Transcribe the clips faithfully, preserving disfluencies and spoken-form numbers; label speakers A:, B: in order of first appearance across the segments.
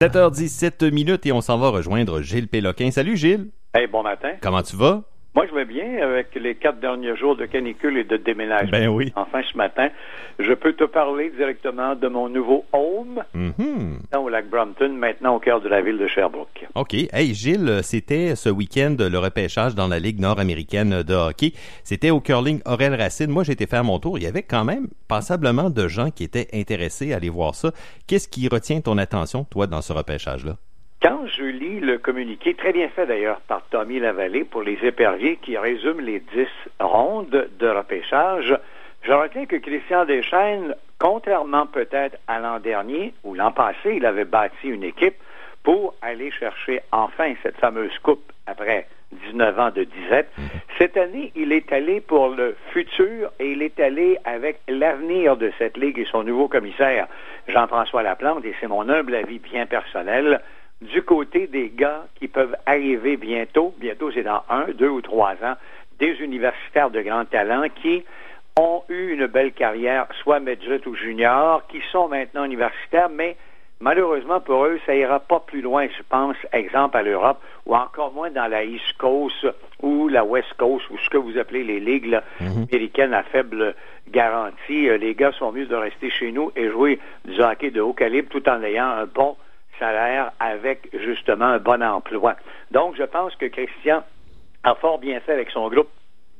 A: sept heures dix-sept minutes et on s'en va rejoindre Gilles Péloquin. Salut Gilles.
B: Hey, bon matin.
A: Comment tu vas?
B: Moi, je vais bien avec les quatre derniers jours de canicule et de déménagement.
A: Ben oui.
B: Enfin, ce matin, je peux te parler directement de mon nouveau home
A: Mm-hmm.
B: au lac Brompton, maintenant au cœur de la ville de Sherbrooke.
A: OK. Hey Gilles, c'était ce week-end le repêchage dans la Ligue nord-américaine de hockey. C'était au curling Aurel Racine. Moi, j'ai été faire mon tour. Il y avait quand même passablement de gens qui étaient intéressés à aller voir ça. Qu'est-ce qui retient ton attention, toi, dans ce repêchage-là?
B: Quand je lis le communiqué, très bien fait d'ailleurs par Tommy Lavallée pour les éperviers qui résume les dix rondes de repêchage, je retiens que Christian Deschaines, contrairement peut-être à l'an dernier, ou l'an passé, il avait bâti une équipe pour aller chercher enfin cette fameuse coupe après dix-neuf ans de disette. Cette année, il est allé pour le futur et il est allé avec l'avenir de cette ligue et son nouveau commissaire, Jean-François Laplante, et c'est mon humble avis bien personnel, du côté des gars qui peuvent arriver bientôt, bientôt c'est dans un, deux ou trois ans, des universitaires de grand talent qui ont eu une belle carrière, soit midget ou junior, qui sont maintenant universitaires, mais malheureusement pour eux, ça ira pas plus loin, je pense, exemple à l'Europe, ou encore moins dans la East Coast ou la West Coast, ou ce que vous appelez les ligues là, mm-hmm. américaines à faible garantie. Les gars sont mieux de rester chez nous et jouer du hockey de haut calibre tout en ayant un bon salaire avec justement un bon emploi. Donc, je pense que Christian a fort bien fait avec son groupe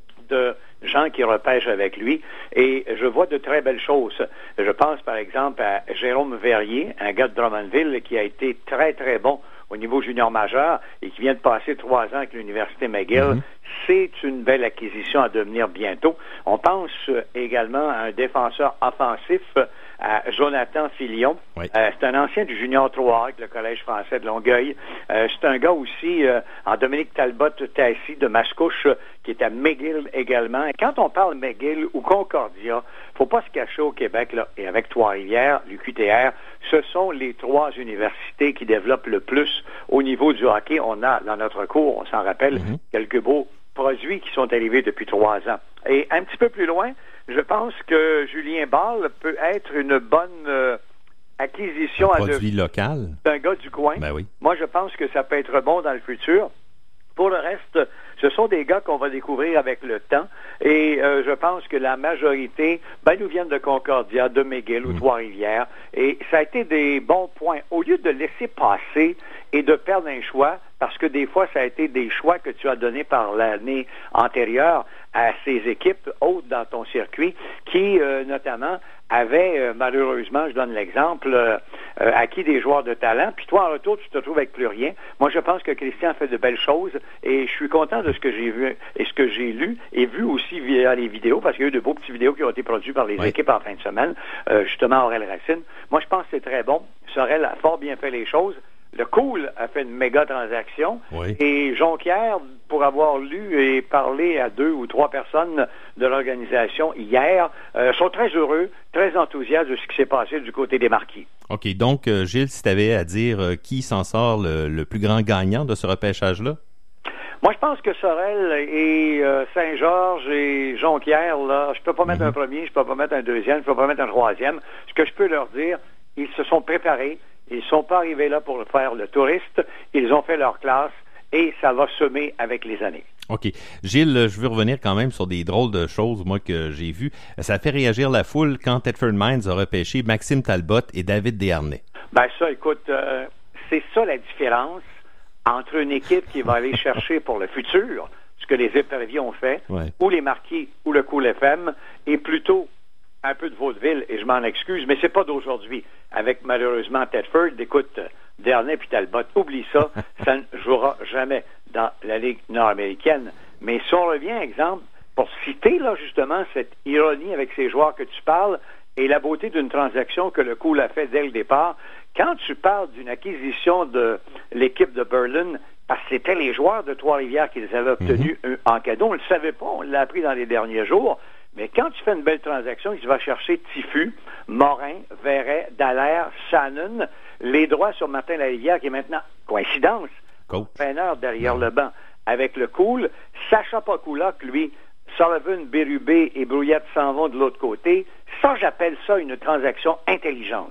B: de gens qui repêchent avec lui et je vois de très belles choses. Je pense par exemple à Jérôme Verrier, un gars de Drummondville qui a été très très bon au niveau junior majeur et qui vient de passer trois ans avec l'Université McGill. Mm-hmm. C'est une belle acquisition à devenir bientôt. On pense également à un défenseur offensif, à Jonathan Filion. Oui. Euh, c'est un ancien du Junior trois avec le Collège français de Longueuil. Euh, c'est un gars aussi, euh, en Dominique Talbot-Tassi de Mascouche, qui est à McGill également. Et quand on parle McGill ou Concordia, faut pas se cacher au Québec, là, et avec Trois-Rivières, l'U Q T R, ce sont les trois universités qui développent le plus au niveau du hockey. On a dans notre cours, on s'en rappelle, mm-hmm. quelques beaux produits qui sont arrivés depuis trois ans. Et un petit peu plus loin, je pense que Julien Ball peut être une bonne euh, acquisition.
A: Un produit
B: à
A: local.
B: d'un gars du coin.
A: Ben oui.
B: Moi, je pense que ça peut être bon dans le futur. Pour le reste, ce sont des gars qu'on va découvrir avec le temps et euh, je pense que la majorité ben, nous viennent de Concordia, de McGill ou mmh. Trois-Rivières et ça a été des bons points. Au lieu de laisser passer et de perdre un choix, parce que des fois, ça a été des choix que tu as donnés par l'année antérieure à ces équipes hautes dans ton circuit qui, euh, notamment, avaient, euh, malheureusement, je donne l'exemple, euh, euh, acquis des joueurs de talent, puis toi, en retour, tu te trouves avec plus rien. Moi, je pense que Christian fait de belles choses et je suis content de ce que j'ai vu et ce que j'ai lu et vu aussi via les vidéos, parce qu'il y a eu de beaux petits vidéos qui ont été produits par les oui. équipes en fin de semaine, euh, justement, Aurel Racine. Moi, je pense que c'est très bon. Sorel a fort bien fait les choses. Le Cool a fait une méga transaction
A: oui.
B: et Jonquière, pour avoir lu et parlé à deux ou trois personnes de l'organisation hier, euh, sont très heureux, très enthousiastes de ce qui s'est passé du côté des Marquis.
A: OK, donc euh, Gilles, si tu avais à dire euh, qui s'en sort le, le plus grand gagnant de ce repêchage-là?
B: Moi, je pense que Sorel et euh, Saint-Georges et Jonquière, là, je peux pas mettre mm-hmm. un premier, je peux pas mettre un deuxième, je peux pas mettre un troisième. Ce que je peux leur dire, ils se sont préparés. Ils ne sont pas arrivés là pour faire le touriste. Ils ont fait leur classe et ça va semer avec les années.
A: OK. Gilles, je veux revenir quand même sur des drôles de choses, moi, que j'ai vues. Ça a fait réagir la foule quand Thetford Mines a repêché Maxime Talbot et David Desharnais.
B: Ben ça, écoute, euh, c'est ça la différence entre une équipe qui va aller chercher pour le futur, ce que les éperviers ont fait,
A: ouais.
B: ou les Marquis, ou le Cool F M, et plutôt un peu de vaudeville, et je m'en excuse, mais c'est pas d'aujourd'hui. Avec, malheureusement, Thetford, écoute, Desharnais puis Talbot, oublie ça, ça ne jouera jamais dans la Ligue nord-américaine. Mais si on revient, exemple, pour citer, là, justement, cette ironie avec ces joueurs que tu parles, et la beauté d'une transaction que le Cool a fait dès le départ, quand tu parles d'une acquisition de l'équipe de Berlin, parce que c'était les joueurs de Trois-Rivières qui les avaient obtenus mm-hmm. en cadeau, on ne le savait pas, on l'a appris dans les derniers jours. Mais quand tu fais une belle transaction, tu vas chercher Tiffu, Morin, Verret, Dallaire, Shannon, les droits sur Martin Larivière, qui est maintenant, coïncidence, entraîneur derrière ouais. le banc, avec le Cool. Sacha Pakulak, lui, Sullivan, Bérubé et Brouillette s'en vont de l'autre côté. Ça, j'appelle ça une transaction intelligente.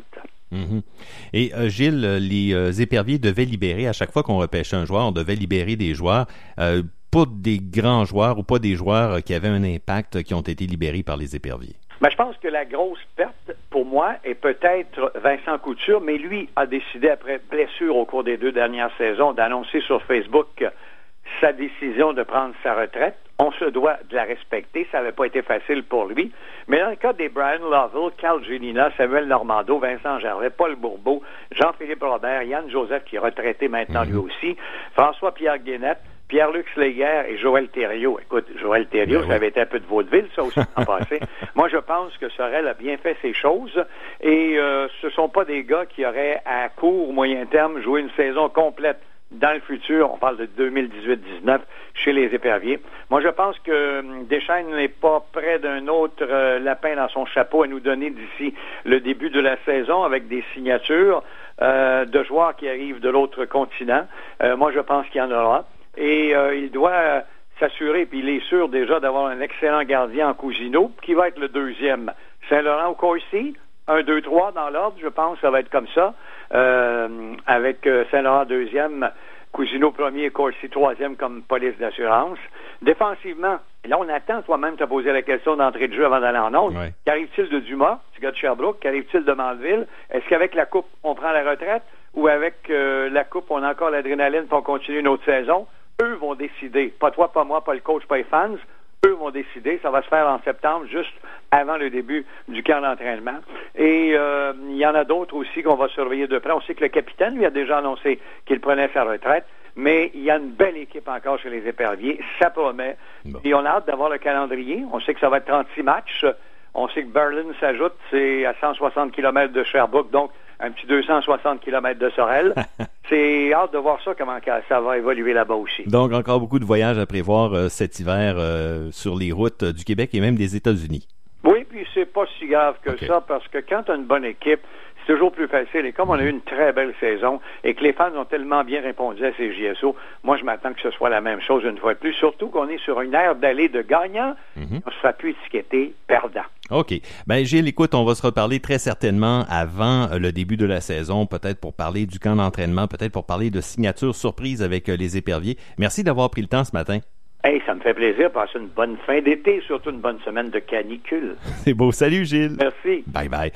A: Mm-hmm. Et euh, Gilles, les euh, éperviers devaient libérer, à chaque fois qu'on repêchait un joueur, on devait libérer des joueurs, euh, pas des grands joueurs ou pas des joueurs qui avaient un impact qui ont été libérés par les éperviers.
B: Ben, je pense que la grosse perte, pour moi, est peut-être Vincent Couture, mais lui a décidé, après blessure au cours des deux dernières saisons, d'annoncer sur Facebook sa décision de prendre sa retraite. On se doit de la respecter. Ça n'avait pas été facile pour lui. Mais dans le cas des Brian Lovell, Carl Gélina, Samuel Normando, Vincent Gervais, Paul Bourbeau, Jean-Philippe Robert, Yann Joseph, qui est retraité maintenant mm-hmm. lui aussi, François-Pierre Guénette, Pierre-Luc Sléguer et Joël Thériault. Écoute, Joël Thériault, ben ça oui. avait été un peu de vaudeville, ça aussi, en passé. Moi, je pense que Sorel a bien fait ses choses et euh, ce ne sont pas des gars qui auraient, à court ou moyen terme, joué une saison complète dans le futur. On parle de deux mille dix-huit dix-neuf chez les Éperviers. Moi, je pense que Deschaines n'est pas près d'un autre euh, lapin dans son chapeau à nous donner d'ici le début de la saison avec des signatures euh, de joueurs qui arrivent de l'autre continent. Euh, moi, je pense qu'il y en aura. Et euh, il doit euh, s'assurer, puis il est sûr déjà d'avoir un excellent gardien en Cousineau, qui va être le deuxième. Saint-Laurent ou Corsi, un, deux, trois dans l'ordre, je pense, ça va être comme ça, euh, avec euh, Saint-Laurent deuxième, Cousineau premier et Corsi troisième comme police d'assurance. Défensivement, là on attend, toi-même tu as posé la question d'entrée de jeu avant d'aller en onde. Ouais. Qu'arrive-t-il de Dumas, du gars de Sherbrooke? Qu'arrive-t-il de Mandeville? Est-ce qu'avec la Coupe, on prend la retraite? Ou avec euh, la Coupe, on a encore l'adrénaline pour continuer une autre saison? Eux vont décider. Pas toi, pas moi, pas le coach, pas les fans. Eux vont décider. Ça va se faire en septembre, juste avant le début du camp d'entraînement. Et euh, il y en a d'autres aussi qu'on va surveiller de près. On sait que le capitaine, lui, a déjà annoncé qu'il prenait sa retraite. Mais il y a une belle équipe encore chez les Éperviers. Ça promet. Bon. Et on a hâte d'avoir le calendrier. On sait que ça va être trente-six matchs. On sait que Berlin s'ajoute. C'est à cent soixante kilomètres de Sherbrooke. Donc, un petit deux cent soixante kilomètres de Sorel. C'est hâte de voir ça, comment ça va évoluer là-bas aussi.
A: Donc, encore beaucoup de voyages à prévoir euh, cet hiver euh, sur les routes du Québec et même des États-Unis.
B: Oui, puis c'est pas si grave que okay. ça, parce que quand tu as une bonne équipe, c'est toujours plus facile. Et comme on a eu une très belle saison et que les fans ont tellement bien répondu à ces J S O, moi, je m'attends que ce soit la même chose une fois de plus, surtout qu'on est sur une ère d'aller de gagnant, mm-hmm. on ne sera plus étiqueté perdant.
A: OK. Ben Gilles, écoute, on va se reparler très certainement avant le début de la saison, peut-être pour parler du camp d'entraînement, peut-être pour parler de signatures surprises avec les Éperviers. Merci d'avoir pris le temps ce matin.
B: Hey, ça me fait plaisir. Passer une bonne fin d'été, surtout une bonne semaine de canicule.
A: C'est beau. Salut Gilles.
B: Merci.
A: Bye bye.